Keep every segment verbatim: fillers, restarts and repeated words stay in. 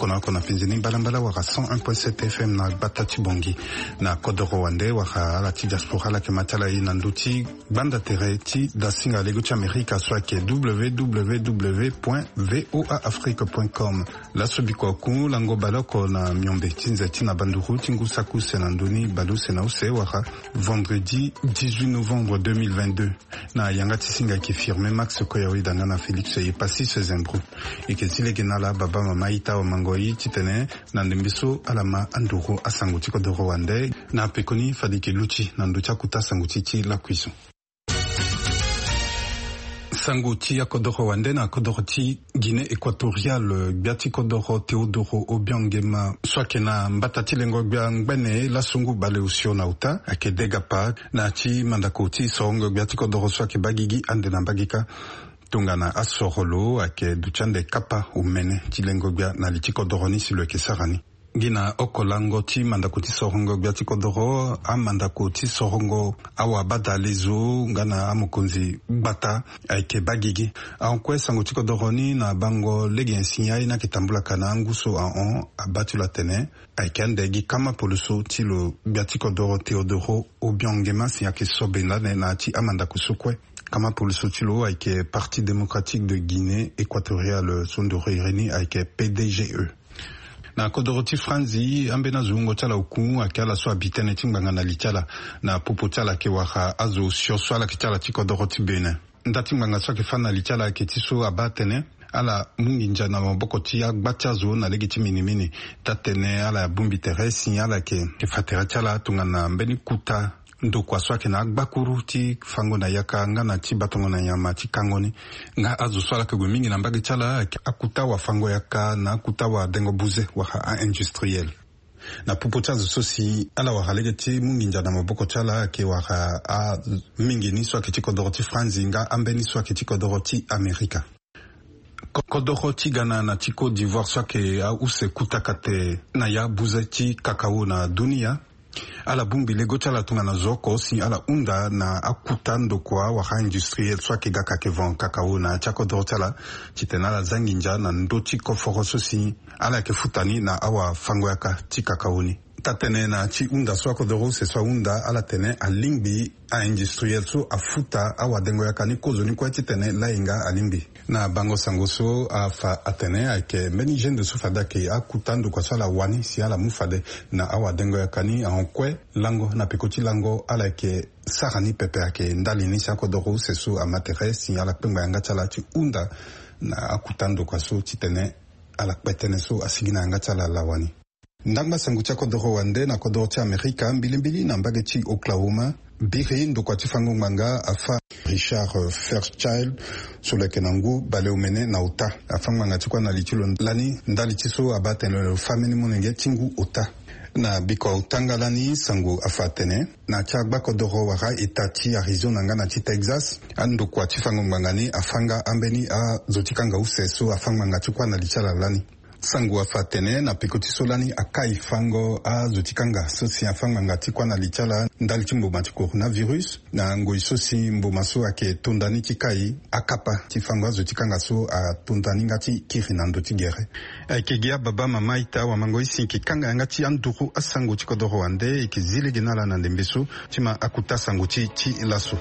kona kona pinzini balambala waka cent un point sept F M na Batati Bongi na Kodo Rwande waka ala ti diaspora la ke matala i nanduti banda tere ti da singa lego ti Amerika soit ke w w w point voa afrique point com la sobiko ku lango baloko na myombe tinze ti na banduru tingu saku senanduni balu senause waka vendredi dix-huit novembre deux mille vingt-deux na yanga ti singa ki firme Max Koyawi danga na Félix e pasi se zembru e ke zile genala baba mama ita wa mangoi titene na ndembiso alama anduru asanguti ko doro wande na pekoni fadike luchi na nducha kuta sanguti ti la cuisson sanguti ya kodoro wande na kodoro ti Guinée équatoriale biati kodoro Teodoro Obiangema swake na mbatati lengo biangbene la sungu bale usio na uta ake degapa na ti mandako ti songo biati kodoro swake bagigi ande na bagika tungana asorolo ake duchande kapa umene tilengo bia na litiko doroni si le kesarani gina okolango ti mandako ti sorongo bia tiko doro a mandako ti sorongo awa bada lezo ngana amokonzi bata ake bagigi ankwe sango tiko doroni na bango legi ensinyai na kitambula kana nguso a on abatu la tene ake andegi kama poluso ti lo bia tiko doro Teodoro Obiangema si ake sobena na ti amandako sukwe kama poluso ti lo ake Parti démocratique de Guinée équatoriale sondoro ireni ake P D G E na kodoroti franzi ambena zungo tala uku akala so abitene timbanga na lichala na popo tala ke waka azo sio swala kitala ti kodoroti bene ndati mbanga so ke fana lichala ke tiso abatene ala mungi njana maboko ti agbatia zo na legiti mini mini tatene ala bumbi teresi ala ke ke fatera tala tungana mbeni kuta ndo kwa swake na agbakuru ti fango na yaka nga na ti batongo na nyama ti kangoni nga azu swala ke mingi na mbagi chala akuta wa fango yaka na akuta wa dengo buze wa ha industriel na pupo chazu sosi ala wa halege ti mungi njana maboko chala ke wa ha a mingi ni swake ti kodoroti franzi nga ambeni swake ti kodoroti Amerika kodoroti Ghana na ti Côte d'Ivoire swake a use kutakate na ya buze ti kakao na dunia ala bumbi lego chala tunga na zoko si ala unda na akutando kwa waha industriel swake gaka ke von kakao na chako do chala chitena la zanginja na ndoti koforo sosi ala ke futani na awa fango yaka ti kakao ni tatene na chi unda swako doro se swa unda ala tene a lingbi a industriel so a futa awa dengo yaka ni kozo ni kwa tene la inga a lingbi na bango sangoso a fa atene ake meni jen de sufada ke a kutando kwa swala wani si ala mufade na awa dengo yaka ni a onkwe lango na pekoti lango ala ke sarani pepe ake ndali ni sako doro se so a matere si ala pemba yanga chala chi unda na akutando kwa so tene ala petene so asigina yanga chala la wani ndanga sangu cha kodoro wande na kodoro cha Amerika mbilimbili na mbage chi Oklahoma biri ndo kwa tifango manga afa Richard Fairchild sule kenangu bale umene na uta afa manga chikwa na lichilo lani ndali chiso abate no family munenge tingu uta na biko utanga lani sangu afatene na chagba kodoro wara itati Arizona nga na ti Texas ando kwa tifango mangani afanga ambeni a zotikanga useso afanga manga chikwa na lichala lani sangu afatene na pekoti solani akai fango a zotikanga sosi afanga ngati kwa na lichala ndali chimbo mati coronavirus na ngoi sosi mbo maso ake tondani tikai akapa tifango a zotikanga so a tondani ngati kirinando tigere akegia baba mama ita wa mango isi kikanga ngati anduru asango tikodoro wande ikizile genala na ndembeso tima akuta sango ti ti laso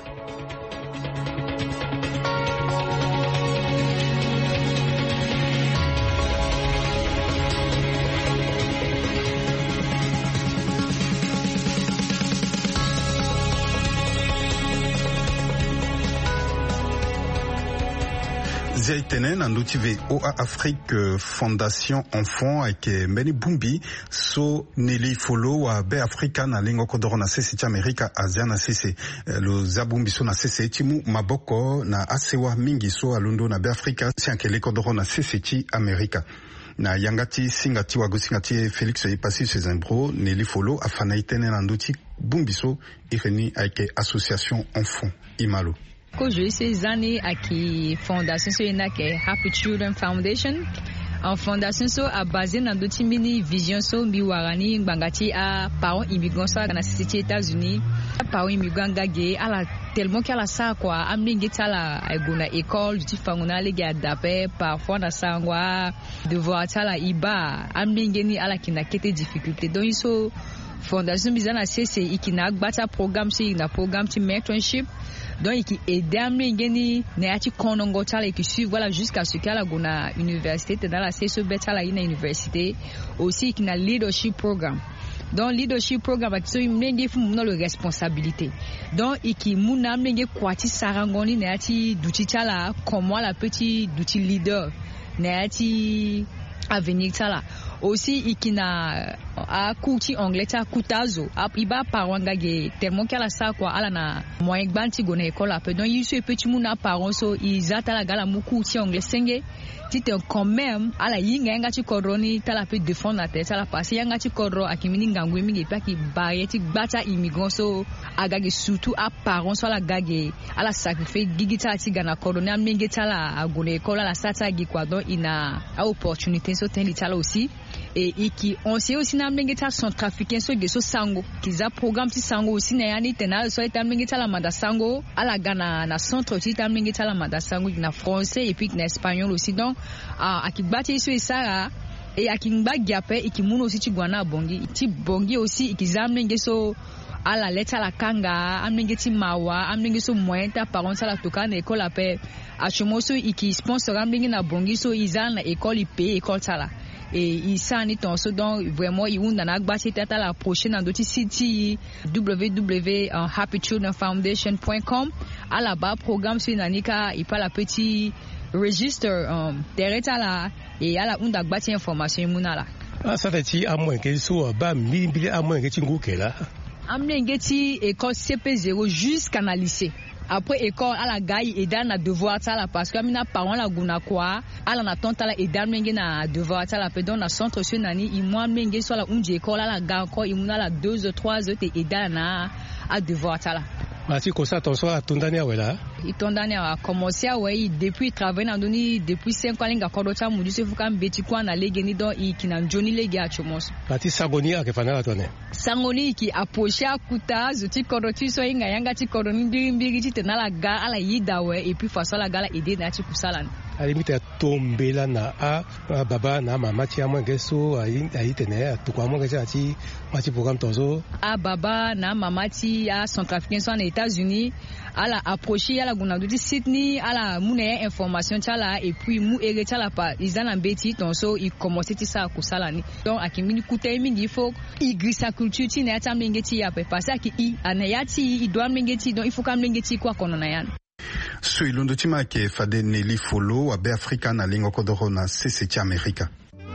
Zaitene na nduti ve O A Afrique Fondation Enfant ake mbeni bumbi so nili follow wa be Afrika na lingo kodoro na sese ti Amerika Asia na sese lo zabumbi so na sese timu maboko na asewa mingi so alundo na be Afrika si ankele kodoro na sese ti Amerika na yangati singati wago singati Felix e pasi se zimbro nili follow afana itene na nduti bumbi so ireni ake Association Enfant Imalo Kojo ese zani aki fondation so ina ke Happy Children Foundation en fondation so a basé dans d'autres mini vision so mi warani bangati a parents immigrants so dans les États-Unis parents immigrants gagé à la tellement qu'à la ça quoi amningi tala aguna école du fanguna les gars d'appel parfois na sangwa devoir tala iba amningi ni ala kina kete difficulté donc so fondation bizana c'est ikina bata programme c'est na programme ti mentorship donc qui aider amningi ni na ati konongo tala qui suivre voilà jusqu'à ce qu'à la gona université dans la c'est so betala ina université aussi qui na leadership programme. Donc leadership programme so imenge fu muno le responsabilité donc iki muna menge kwati sarangoni na ati duti tala comment la petit duti leader na ati avenir tala aussi ikina a kuti anglais ta kutazo iba paranga ge tellement qu'ala ça quoi ala na moyen banti gona école après donc il se petit muna parents so izata la gala muku ti anglais senge ti te quand même ala yinga nga ti koroni tala pe défendre la tête ala passer nga ti korro akimini ngangwe mingi pa ki barrière bata immigrant so agage surtout a parents so la gage ala sacrifice gigita ti gana koroni aminge tala agona école ala sata gi quoi donc ina a opportunité so ten tala aussi et iki on sait aussi na menge ta centrafricain so de so sango kiza programme ti sango aussi na yani tena so ta menge ta la manda sango ala gana na centre aussi ta menge ta la manda sango na français et puis na espagnol aussi donc ah akibati so isara et akingba giape ikimuno aussi ti gwana bongi ti bongi aussi ikiza menge so ala leta la kanga amenge ti mawa amenge so moyen ta parents la toka na école ape achomoso iki sponsor amenge na bongi so izana na école ipe école tala et il s'en est en so donc vraiment il on a bâti tata la prochaine dans d'autres sites w w w point happy children foundation point com à la bas programme sur nanika il pas la petit registre um, derrière là et à la on a bâti information munala ah ça fait ti à moins que so ba mi bi à moins que ti ngukela amnengeti école C P zéro jusqu'à na lycée. Après école à la gaille et dans na devoir ça là parce que mina parents la guna quoi à la tante la et dans menge na devoir ça là pe dans na centre sur nani i moi menge soit la unji école à la ga encore i muna la deux ou trois autres et dans na à devoir ça là. Mati ko sa ton so a tondani awela. I tondani a commencé à ouais depuis travailler na doni depuis cinq ans linga kodo cha mudu se fuka mbeti kwa na lege ni don i kina Johnny lege a chomos. Mati sagoni a ke fana la tonne. Sangoni ki approché à kuta zuti kodo ti so inga yanga ti kodo ni mbiri mbiri ti tena la ga ala yida we et puis façon la ga la aider na ti kusala. Ali mita tombela na a baba na mama ti amwe geso ayi ayi tene to kwa mo geso ati mati programme tozo. A baba na mama ti a centrafricain so na États-Unis ala approché ala guna du Sydney ala mune information tala et puis mu ere tala pa izana mbeti ton so il commencer ti ça kusala ni donc akimini kutai mingi il faut igrisa culture ti na ta mengeti ya pe passer ki i anayati i doit mengeti donc il faut ka mengeti kwa kono na yan so ilondo tima ke fade neli follow abe Africa na lingo kodoro na C C T America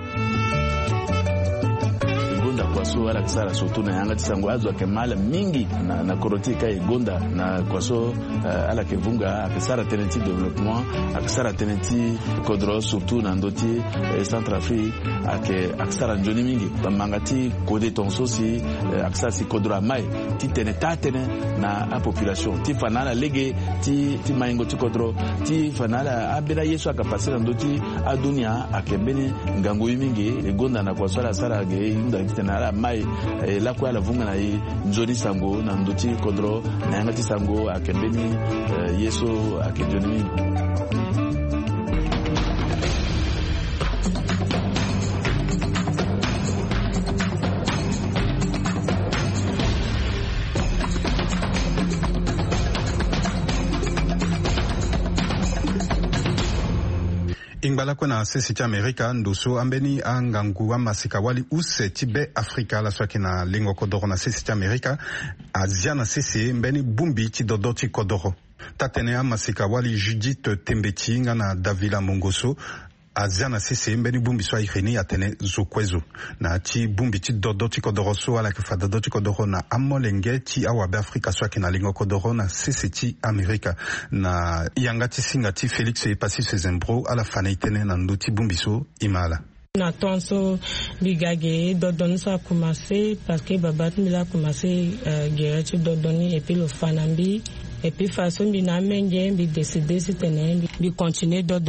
kwaso ala kisara surtout na yanga tisango azwa kemala mingi na na korotika igonda na kwaso uh, ala kevunga akisara tenenti développement akisara tenenti kodro surtout na ndoti eh, Centrafrique ake akisara njoni mingi bamangati kode tonso si eh, akisara si kodro mai ti teneta tene na a population ti fanala lege ti ti maingo ti kodro ti fanala abira yesu akapasira ndoti adunia akembeni ngango mingi igonda na kwaso ala sara ge inda tena mai la kwa la vunga na njoni sango na ndoti kodro na yangati sango akembeni yeso akejoni Ingbala kona C C T America ndoso ambeni angangu wa masika wali use tibe Afrika la swaki na lingo kodoro na C C T America Asia na C C mbeni bumbi ti dodoti kodoro tatene a masika wali Judith Tembeti nga na Davila Mongoso Asia na C C mbeni bumbi swa ikhini atene zokwezo na ti bumbi ti dodoti kodoro so ala ke fa dodoti kodoro na amolenge ti awabe Afrika swaki na lingo kodoro na C C T America na yangati singati Felix e pasi se zembro ala fanaitene na ndoti bumbi so imala na tonso bigage dodoni ça a commencé parce que babat mi a commencé guerre tu dodoni et puis le fanambi et puis façon bi na menge bi décider c'était ne bi continuer dodoni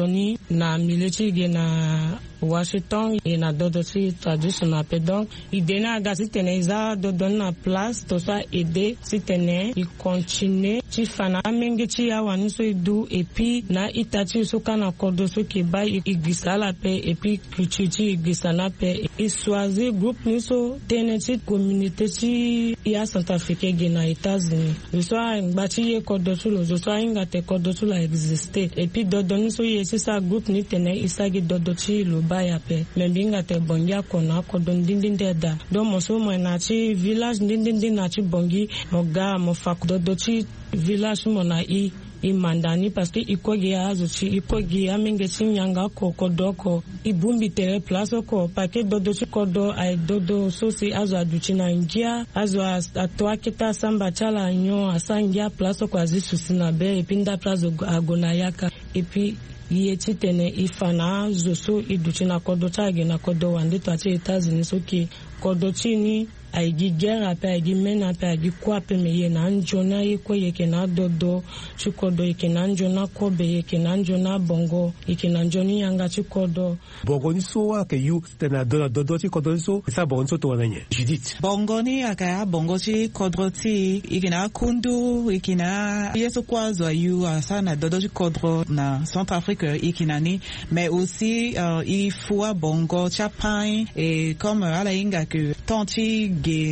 na military ge na Washington et na dodosi traditionnel pe donc idena agasi tene iza dodon na place to soit aider si tene i continue ti fana mingi ti ya wani so idu et puis na itati so kana kodo so ke ba iglisa la pe et puis culture iglisa na pe i choisir groupe ni so tene ti communauté ti ya Centrafrique ge na États-Unis le soir ngati ye kodo so lo so inga te kodo so la exister et puis dodon so ye si sa groupe ni tene isa ge dodo ti lo ya pe membinga te bongia kona ko don dindin da do mo so mo na chi village dindin na chi bongi mo ga mo fak do do chi village mo na i i mandani parce que ikogi azo chi ikogi amenge chinyanga ko kodoko i bumbi tere place ko pake do do chi kodo ai do do so si azo aduchi na ingia azo atwa kita samba chala nyo asangia place ko azisu sina be epinda place agona yaka et puis yeti tene ifana zoso iduchina kodo tage na kodo wande to ati États-Unis so ki kodo chini aigi guerre pe aigi mena pe aigi kwa pe meye na njona yeko yeke na dodo chikodo yeke na njona kobe yeke na njona bongo yeke na njoni yanga chikodo bongo ni so wa ke yu tena dodo dodo chikodo so sa bongo so to wananye Judith bongo ni aka bongo chikodo ti ikina kundu ikina yeso kwazo yu sana dodo chikodo na Centrafrique ikinani mais aussi euh, il faut bongo chapagne et comme à la inga que tanti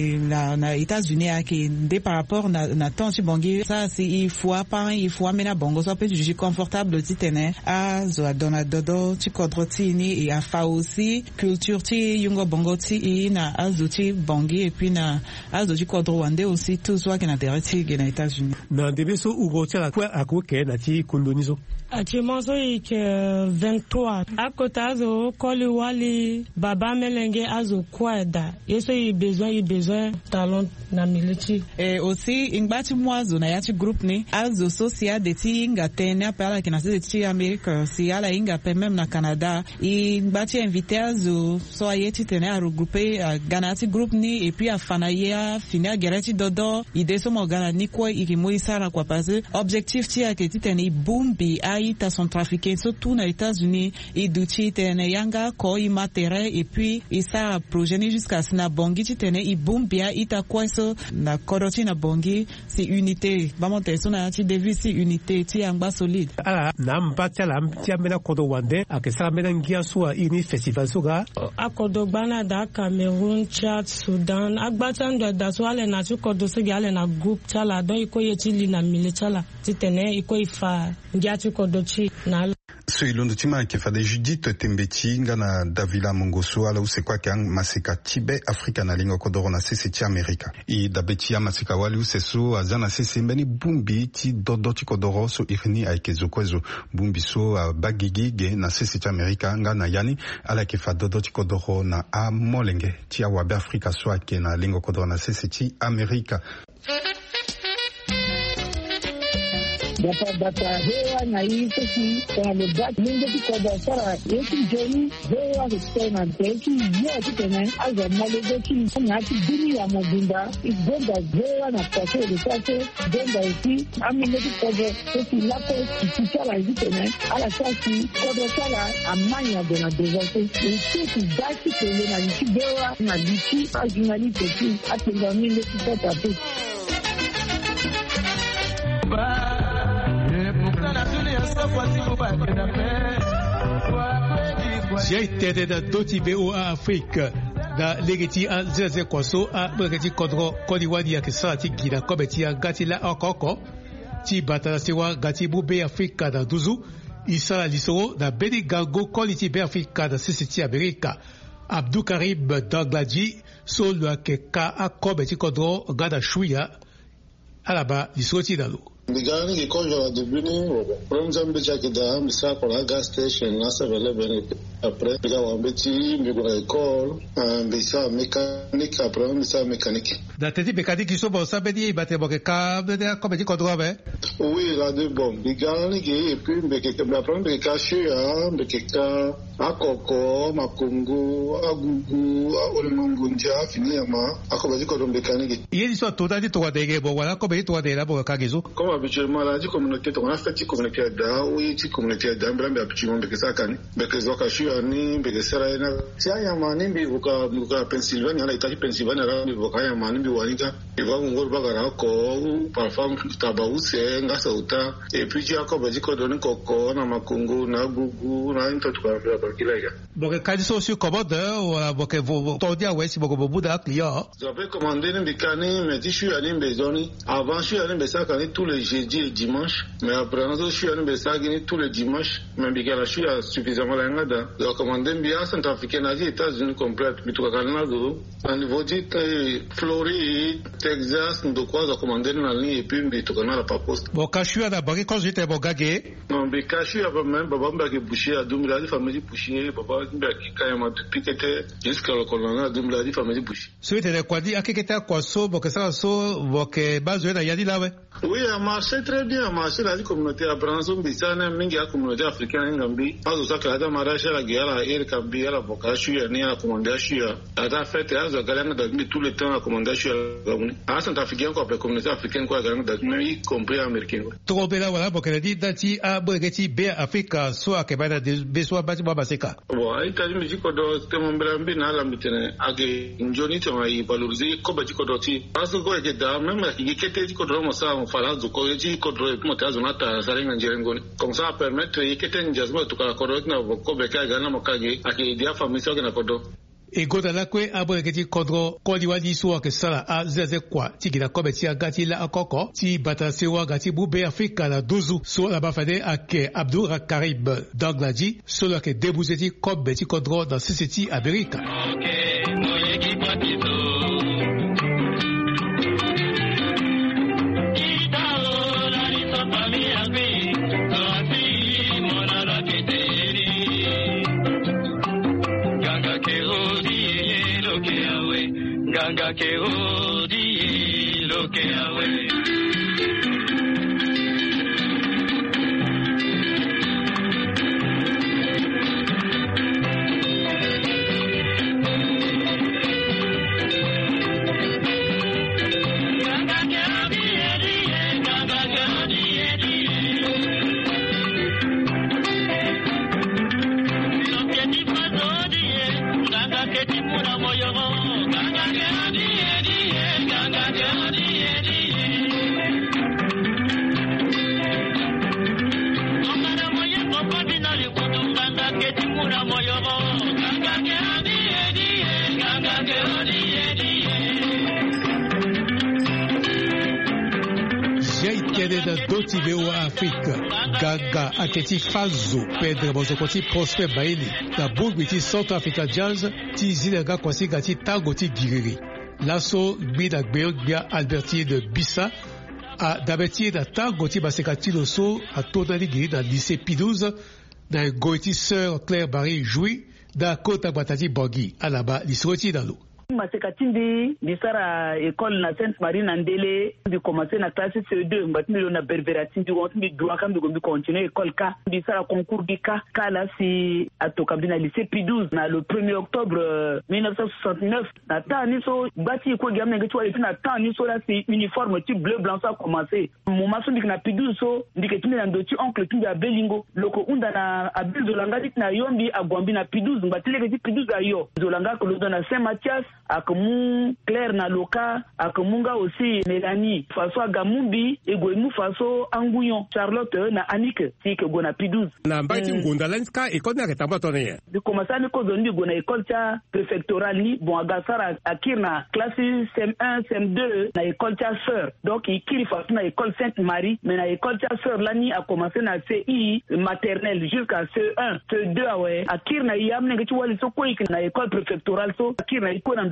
na na États-Unis a qui des par rapport na na tanti bongi ça c'est il faut pas il faut mena bongo so peut juger confortable ti tene a zo dona dodo ti kodroti ni et a fa aussi culture ti yungo bongo ti na azo ti bongi et puis na azo ti kodro wande aussi tout soit qui na dereti na États-Unis na debe so ugo ti la kwa akoke na ti kundonizo actuellement so ik vingt-trois akota azo koli wali baba melenge azo kwada yeso i besoin i besoin talent na militi et aussi ingbati mwazo na yati groupe ni azo socia de ti inga tena pala kina se ti America si ala inga pe même na Canada ingbati invité azo so ayeti tena a regrouper ganati groupe ni et puis a fanaya fina gerati dodo ide so mo gana ni ko ikimo isara kwa parce objectif ti a ke ti tena bumbi aita son trafiqué surtout na États-Unis et duchi tena yanga ko i matériel et puis isa progénie jusqu'à sina bongi ti tena i bumbia ita kwaso na koroti na bongi si unité bamonte so na ti devi si unité ti anga solide ala na mpatya la mpya mena kodo wande akesa mena ngia so ini festival so ga akodo gbana da Cameroon Chad Sudan agbata ndo da so ale na ti kodo so ga ale na group chala don iko yeti li na mile chala ti tene iko ifa ngia ti kodo chi na so ilondo tima ke fa de Judith Tembeti ngana Davila Mongoso ala usekwa kyang masika tibe Afrika na lingo kodoro na sisi ti Amerika i dabeti ya masika wali useso azana sisi mbeni bumbi ti dodo ti kodoro so irini aikezo kwezo bumbi so uh, bagigige na sisi ti Amerika ngana yani ala ke fa dodo ti kodoro na a molenge ti awabe Afrika so ake na lingo kodoro na sisi ti Amerika Data data hewa na hizo si kwa lugha mingi kwa sara yetu jeni hewa kutena teki yetu tena aza malego ki na ti dunia mobimba igonga hewa na pase de pase gonga isi amine kwa teki lapo kisala hizo tena ala sasi kwa sala amanya de na deserte isi daki tele na isi hewa na diki ajunali teki atenga mingi kwa tape J'ai été dans d'autres pays en Afrique. Na legeti an zeze kwaso a begeti kodro kodiwadi ya kisa ti gina kobeti ya gati la okoko ti batala sewa gati bube Afrika na duzu isa lisoro na beni gango quality be Afrika na sisi Amerika Abdou Karim Danglaji so lo ke ka a kobeti kodro gada shuya alaba lisoro ti nalo Ndigani ki konjo na dubini, problem zambi chake da misa kwa gas station nasa vele beneke. après il y a un petit micro école un bisa mécanique après un bisa mécanique da teti mécanique qui sont bon ça veut dire battre bon câble de comme dit contrôle ben oui là de bon mécanique et puis mais que me apprendre que cacher ah mais que akoko makungu agugu olingunja finalement akobaji ko mécanique il soit tout dit toi de bon voilà comme dit toi de là pour kagizo comme habituellement la communauté on a fait une communauté da oui une communauté da mbra mbra habituellement que ça kan mais que zoka shuani mais que sera na tia ya mani bi buka buka Pennsylvania na itali Pennsylvania na bi buka ya mani bi wanika iva ngor bagara ko parfum tabause ngasa uta et puis tu akobaji ko don koko na makungu na gugu na into tukara kila ya bon kagizo sur commande ou bon que vous tordia ouais si bon bobu da client j'avais commandé une bikani mais je suis allé bezoni avant je suis allé bezakani tous les jeudis et dimanches mais après je suis allé bezakani tous les dimanches mais bikana je suis suffisamment là ngada donc commandé bien centrafricain aux États-Unis complète mais tout kana zo au niveau de Floride Texas de quoi za commandé na ligne et puis mais tout kana la pas poste bon kashu na bari quand j'étais bon gagé non mais kashu avant même baba mbaki boucher à double la famille boucher baba mbaki kayama depuis que jusqu'à le colonel double la famille boucher celui de quoi dit akeketa kwa so bon que ça so bon que base na yadi là ouais oui a marché très bien a marché la communauté à Branson bisana mingi ya communauté africaine ngambi azo saka hata marasha la guerre et kambi la bokashu ya ni la commandation ata fait azo galanga da tout le temps la commandation la gabuni a centrafricain ko communauté africaine ko galanga da mais compris américain trop bela voilà bon que dit dati a bogeti be afrika so akebana de beso bati baba seka bon itali miziko do temo mbrambi na la mitene age njoni temo yi valoriser ko bati ko doti aso ko ke da même ki kete ko do mo sa on fala zo ko ji ko do mo ta zo na ta sarenga njirengoni comme ça permettre yikete njazma to ka ko do na ko be ka ga na mo kage ake dia famille so na ko do e goda la kwe abo le kiti kodro kodi wadi suwa ke sala a zeze kwa tiki la kobe ti agati la akoko ti bata sewa gati bube Afrika la dozu so la bafade ake Abdul Karib Danglaji so la ke debouze ti kobe ti kodro dans sisiti Amerika Ganga ke odi lo ke awe Doti V O A Afrique Gaga Aketi Fazo Pedro Bozokoti Prosper Baili la bourg ti Centre Africa Jazz ti Zilega Kwasi Gati Tago ti Giriri Lasso Gbida Gbeogbia Albertier de Bissa a Dabetier da Tago ti Basekati Loso a Todali Giri da lycée P douze da Goiti Sœur Claire Barry Joui da Kota Batati Bogi à là-bas l'Isroti dans l'eau. Masekatindi bisara école na Sainte Marie Nandele di commencer na classe C deux mbatindi na berberatindi wonti bi droit kam bi continuer école ka bisara concours di ka kala si atoka bina lycée P douze na le premier octobre mille neuf cent soixante-neuf na tani so bati ko gamne ngi to na tani so la si uniforme type bleu blanc ça commencer mon maso dik na P douze so ndike tumi na ndoti oncle tumi ya Belingo loko unda na abel zolanga dik na yombi agwambi na P douze mbatile ke P douze ayo zolanga ko do na Saint Mathias akamu Claire na Loka akamunga aussi Mélanie faso agamumbi egoimu faso Anguyon Charlotte na Annick si ke gona P douze na mbati ngonda lanska école na ketamba tonye de commencer ni ko zondi gona école cha préfectorale ni bon agasara akirna classe C M un C M deux na école cha sœur donc ikiri faso na école Sainte Marie mais na école cha sœur lani a commencé na C I maternelle jusqu'à C un C deux ouais akirna yamne ke wali so ko ikina école préfectorale so akirna iko na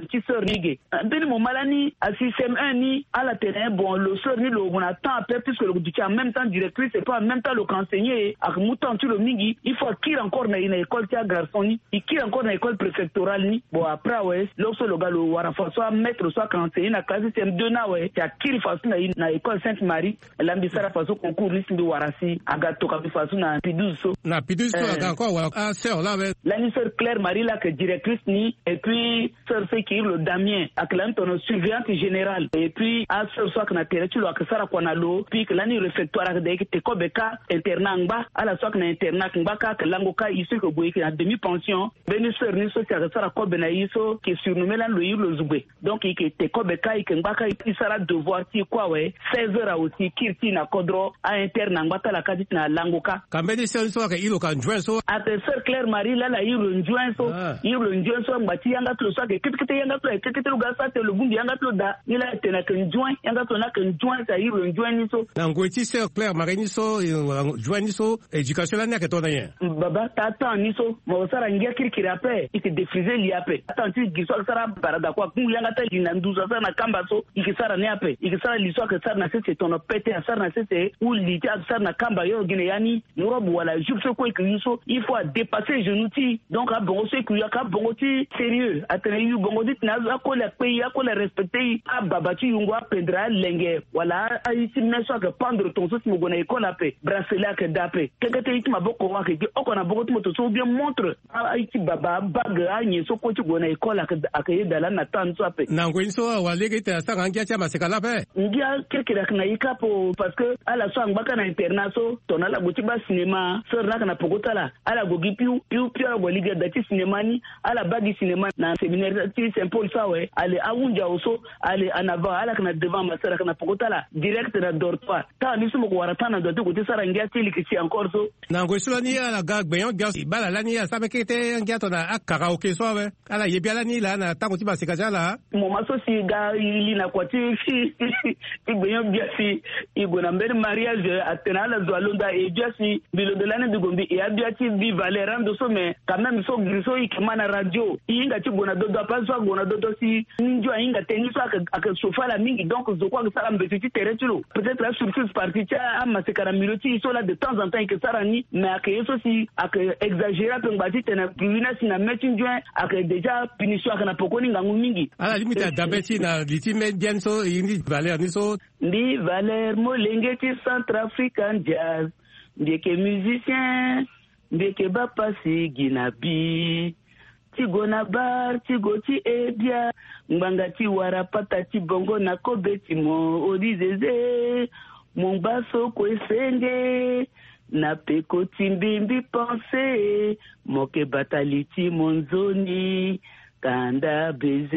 ti sœur nige beni mo malani à système un ni à la terrain bon le sœur ni le on attend après puisque le du en même temps directrice c'est pas en même temps le conseiller ak mouton tu le mingi il faut qu'il encore na une école tia garçon ni il qu'il encore na école préfectorale ni bon après ouais lorsque le gars le wara soit maître soit conseiller na classe système deux na ouais tia qu'il fasse na na école Sainte-Marie l'ambisara façon concours liste de warasi aga to ka façon na P douze so na P douze so encore wa a sœur là la ni sœur Claire Marie là que directrice ni et puis sœur c'est qui le Damien ak l'antono surveillante générale et puis à sœur soit que na terre tu lo ak sara kwa na lo puis que la ni réfectoire ak de te ko beka internat ngba ala soit que na internat ngba ka que lango ka ici que boy que na demi pension beni sœur ni so ka sara ko bena iso qui surnommé là le le zubé donc il que te ko beka il ngba ka il sera devoir ti quoi ouais seize heures aussi kirti na kodro à internat ngba ta la ka dit na lango ka kambeni sœur so ka ilo kan joint so à sœur Claire Marie là la il joint so il joint so ngba yanga to so ke kitkite yanga to kitkite luga sa te lubundi yanga to da ila tena kan joint yanga to na kan joint sa il joint ni so na ngweti sœur Claire Marie ni so joint ni so éducation la na ke to na yen baba tata ni so mo sara ngia kirkira pe ite defriser li ape atanti giso sara barada kwa kungu yanga ta lina nduza sa na kamba so ikisara ne ape ikisara liso ke sara na sese tono pete sara na sese ou li ta sara na kamba yo gine yani norobu wala jupe so ko ikiso il faut dépasser genouti donc a bon so ku ka bon ti sérieux atene yu bongo dit na ko la pays ko la respecter a babati yungo apendra lenge wala aiti meso que pendre ton so mo gona école ape bracelet que dape kekete it maboko wa ke oko na boko to so bien montre aiti baba bag anyi so ko ti gona école akaye dala na tan so ape na ngweni so wa lege ta sa ngia cha masekala pe ngia kekira na ikapo parce que ala so ngba kana internat so tona la buti ba cinéma so na kana pokota la ala gogi piu piu piu go liga dati cinéma ni ala bagi cinéma na séminaire ti Saint-Paul ça ouais allez aunja oso allez en avant ala kana devant ma sœur kana pokota la direct na dortoir ta ni sumo ko warata na dote ko ti sara ngia ti likisi encore so na ngwe so ni ala ga gbeyon ga bala la ni ya sabe kete ngia to na akara oke so we ala ye bia la ni la na tango ti ba sekaja la mo ma so si ga ili na ko ti fi gbeyon bia si igona mbere mariage atena la zo alonda e bia si bilo de l'année de gombi e abia ti bi valeur ndo so mais quand même so griso ikemana radio inga ti gona dodo pas so gona dodo si ninjo inga tennis so ak sofa la mingi donc zo kwa sala mbeti ti tere tulo peut-être la surprise partie ti a masekara miloti so là de temps en temps que sara ni mais ak yeso si ak exagérer pe ngati tena privilège si na metin joint ak déjà punition ak na pokoni ngangu mingi ala limite dabeti na litime bien so indi valeur ni so ndi valeur molenge ti Centrafrican jazz ndeke musicien ndeke bapasi ginabi tigo na bar tigo ti ebia ngbanga ti wara pata ti bongo na kobeti mo odizeze mon baso ko esenge na peko timbimbi pense moke bataliti monzoni kanda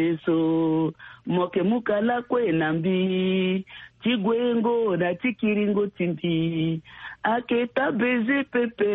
bezeso moke mukala kwe nambi tigwengo na tikiringo timbi aketa beze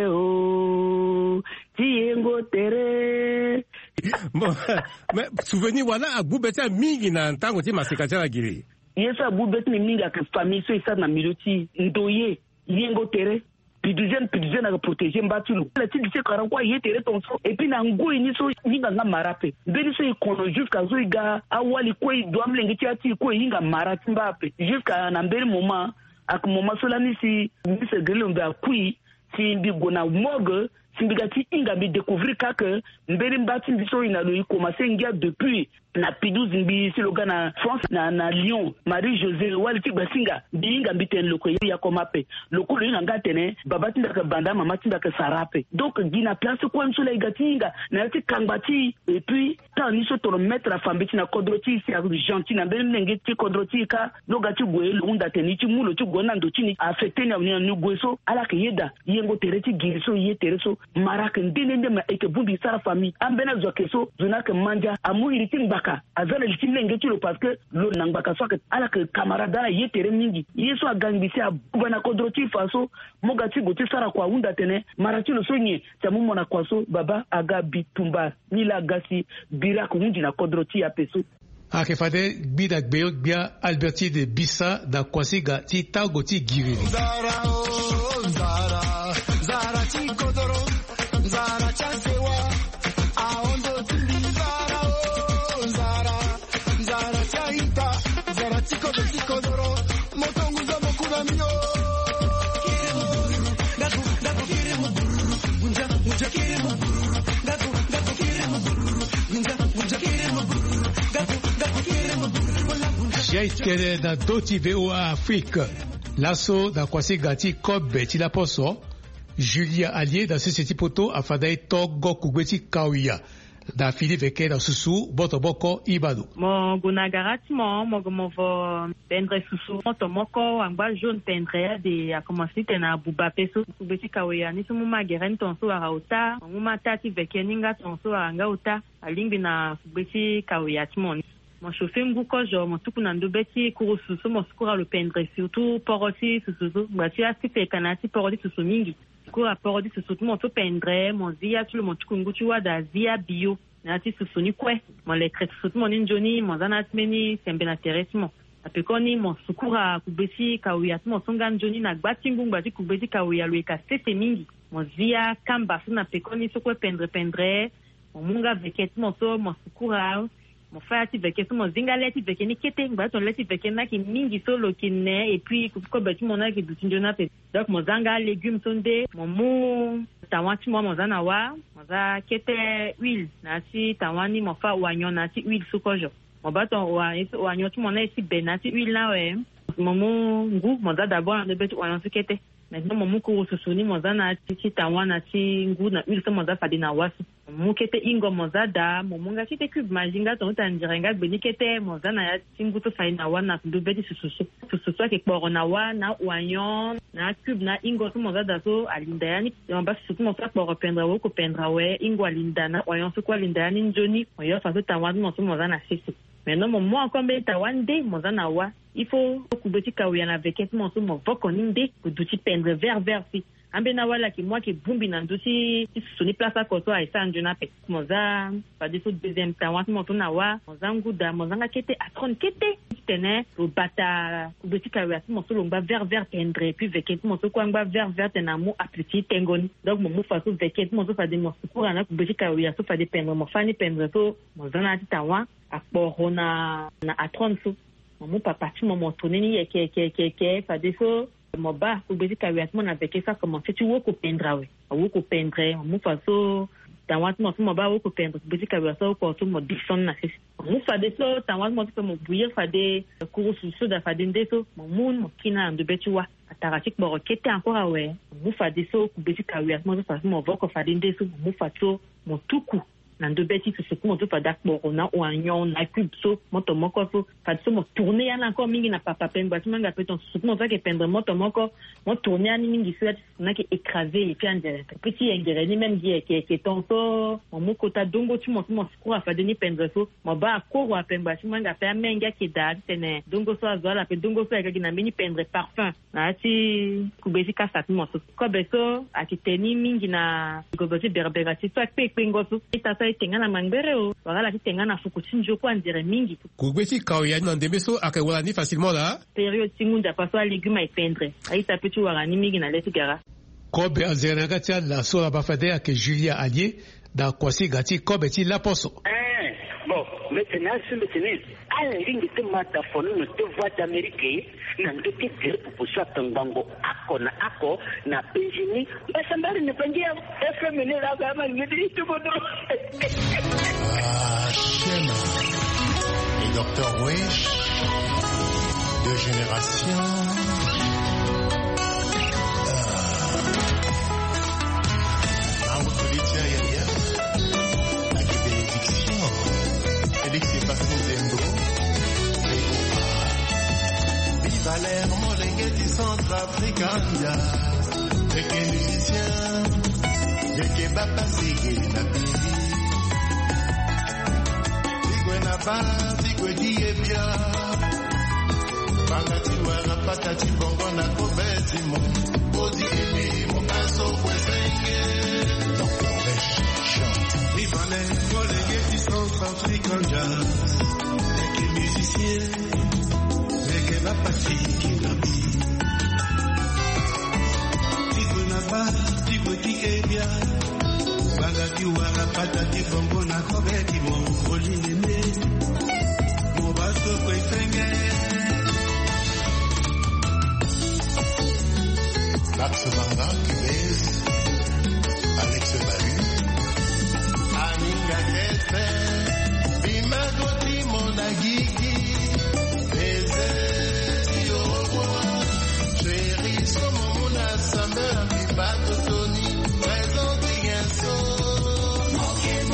pepeo tiengo tere bon mais souvenir wala abubeta mingi na ntango ti masekaja la giri yesa abubeta ni mingi ak famille so isa na miloti ndoye yengo tere piduzen piduzen à protéger mbatulo la ti dise karan kwa yetere ton so et puis na ngoi ni so ninga nga marape mbeli so ikono jusqu'à zo iga awali ko do amlenge ti ati ko yinga marati mbape jusqu'à na mbeli moment ak moment so la ni si ni se gelo mba kui si mbi gona mogue si mbi gati inga bi découvrir que mbeli mbati biso ina lo commencer ngia depuis na P douze mbi si loga na France na na Lyon Marie-Josée wali ti basinga binga mbiten loko ya komape loko lo nga tene baba tinda ka banda mama tinda ka sarape donc gina place ko msula igatinga na ti kangbati et puis tant ni so to mettre la fambiti na kodroti si avec gentil na ben nenge ti kodroti ka loga ti goe lo unda teni ti mulo ti gona ndo ti ni affecté na ni no goeso ala ke yeda yengo tereti giriso ye tereso maraka ndene ndema eke bubi sara famille ambena zo keso zona ke manja amu iriti mbaka azana litimenge tilo parce que lo nangba so que ala que camarade na yetere mingi yeso agangisi abana kodroti faso mogati goti sara kwa unda tene marati lo sonye tamu mona kwaso baba aga bitumba nila gasi bira ko undi na kodroti ya peso ake fade bida gbeyo bia Alberti de Bissa da kwasiga ti tago ti giri zara o zara zara ti kodoro zara chasewa aondo ti zara o zara Jaitele na Doti V O A Afrique. Lasso da Kwasi Gati Kobe Tila Poso. Julia Allier da Siseti Poto afadai Togo Kubeti Kawia. Da Fili Veke da Susu Botoboko Ibadu. Mo gunagarati mo mo mo vo pendre Susu moto moko angba jaune pendre de a commencé tena buba peso Kubeti Kawia ni sumu mageren tonso arauta nguma tati Veke ninga tonso anga uta alimbi na Kubeti Kawia timoni. Mon chauffeur nguko jo mon tuku nando beti kuru Susu mo skura le pendre surtout poroti Susu bati asipe kanati poroti Susu mingi. Kura porodi Susu mo to pendre mon zia tu le mon tuku nguchi wa da zia bio nati Susu ni kwe mon le kret Susu mon njoni mon zanat meni sembe na teresmo apekoni mon sukura Kubeti Kawia mo songa njoni na gbati ngungu bati Kubeti Kawia le ka sete mingi mon zia kamba na pekoni so kwe pendre pendre mon munga veket mo so mon sukura mon frère ti veke mo zinga leti veke ni kete ngba ton leti veke na ki mingi solo ki ne et puis ko beti mon na ki dutinjona pe donc mon zanga légumes sonde mon mou tawati mo zana wa mo za kete huile na si tawani mo fa wanyo na si huile sukojo mo baton wa wanyo ti mo na si benati huile na we mo mou ngu mo za d'abord de beti wanyo si kete maintenant mon mou ko susuni mo zana ti tawana ti ngu na huile so mo za fadi na wasu mukete ingo mozada momunga kite cube majinga to tanjirenga benikete mozana ya tinguto faina wana ndubeti sususu sususu ke korona wana wanyon na cube na ingo to mozada so alinda yani yamba sususu mo fa pour pendre wo ko pendre we ingo alinda na wanyon so ko alinda yani njoni oyo fa so tawani mo so mozana sisi maintenant mo mo encore be tawande mozana wa il faut Kubeti Kawia na veket mo so mo voko ninde ko duti pendre vert vert si ambe na wala ki moi ki bumbi na ndusi suni plaza koso a isa njuna pe moza pa deso deuxième temps wat mo tuna wa moza nguda moza nga kete atron kete tene o bata Kubeti Kawia mo so lomba vert vert pendre puis veket mo so kwangba vert vert na mo apeti tengoni donc mo mo fa so veket mo so fa de mo sukura na Kubeti Kawia so fa de pendre mo fani pendre so moza na titawa akporona na atron so mo papa ti mo mo toneni ke ke ke ke fa deso mo ba Kubeti Kawia mo na veke ça commencer tu wo ko pendre we wo ko pendre mo fa so tawat mo mo ba wo ko pendre Kubeti Kawia so ko to mo dison na sisi mo fa de so tawat mo to mo bouillir fa de kuru susu da fa de ndeso mo mun mo kina ndo beti wa ataratik bo kete encore we mo fa de so Kubeti Kawia mo fa mo voko fa de ndeso mo fa so mo tuku na ndo beti so ko mo to fa dak bo na o anyon na cube so mo to moko so fa so mo tourner yana encore mingi na papa pemba tu manga peton so mo va ke pendre mo to moko mo tourner ani mingi so na ke écraser et puis en direct petit engrais ni même die ke ke ton so mo mo kota dongo tu mo mo skura fa de ni pendre so mo ba ko wa pemba tu manga fa menga ke da tene dongo so azola pe dongo so ka na mini pendre parfum na ti Kubeti ka sat mo so ko beso akiteni mingi na Kubeti berbera ti to pe pengo so ita tenga na mangere o wala ki tenga na fukutinjo kwa ndire mingi Kubeti Kawia na ndemeso akawala ni facilement la période tingunda paso légumes et pendre aita petit wala ni mingi na leti gara Kobe azena gatia la sola bafade ake Julia Allier da Kwasi Gati Kobe ti la poso eh bon maintenant c'est maintenant à la ligne de mata fono no te voix d'Amérique na ndoki tere pupusa tangango ako na ako na penjini basambari ne pengia F M ne la gama ngidi tu bodo ah Shema et docteur Wesh deux générations ah vous pouvez dire il y a la bénédiction Félix est passé Zembo Palermo, l'Engedi Centrafricaine, avec les musiciens, les kebabasi et la bibi. Tigwe na ba, tigwe diebia. Pangati wera patati bongo na kobeti mo. Odi eme, mo kaso kwesenge. Docteur Wesh chante. Palermo, l'Engedi Centrafricaine, avec les musiciens. Que va passer qui l'a mis Tigo na ba, tigo qui est bien Bagaki wala patati bongo na kobeti mo Olineme Mo baso kwe senge Max Manga, Cubez Alex Balu